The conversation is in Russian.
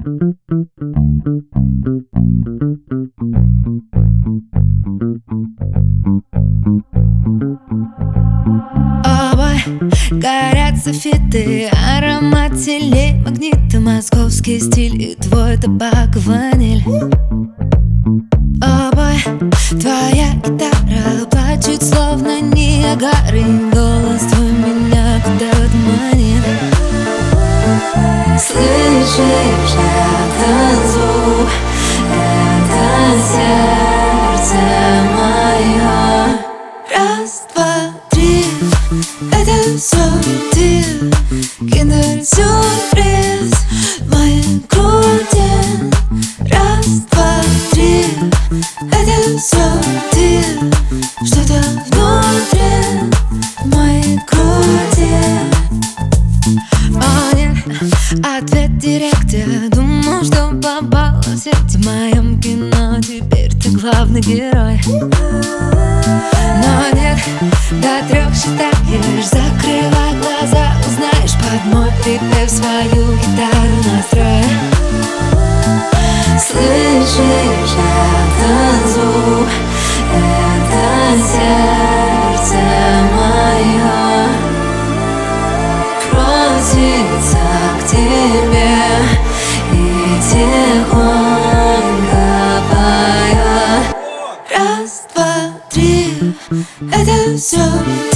Горят софиты, аромат телей, магниты, московский стиль и твой табак, ваниль. Обой, твоя гитара плачет, словно Ниагара, и голос твой меня куда-то манит. Слышишь этот звук? Это сердце мое. Раз, два, три, это все ты. Киндер-сюрприз в моей груди. Раз, два, три, это все ты. Что-то внутри моей груди. О нет, ответ директ. Я думал, что попала в сеть в моем кино. Теперь ты главный герой. Но нет, до 3 считаешь, закрывай глаза, узнаешь под мой припев свою гитару настрой. Слышишь этот звук? Это сердце мое просится к тебе и тихонько поет. Раз, два, три, это все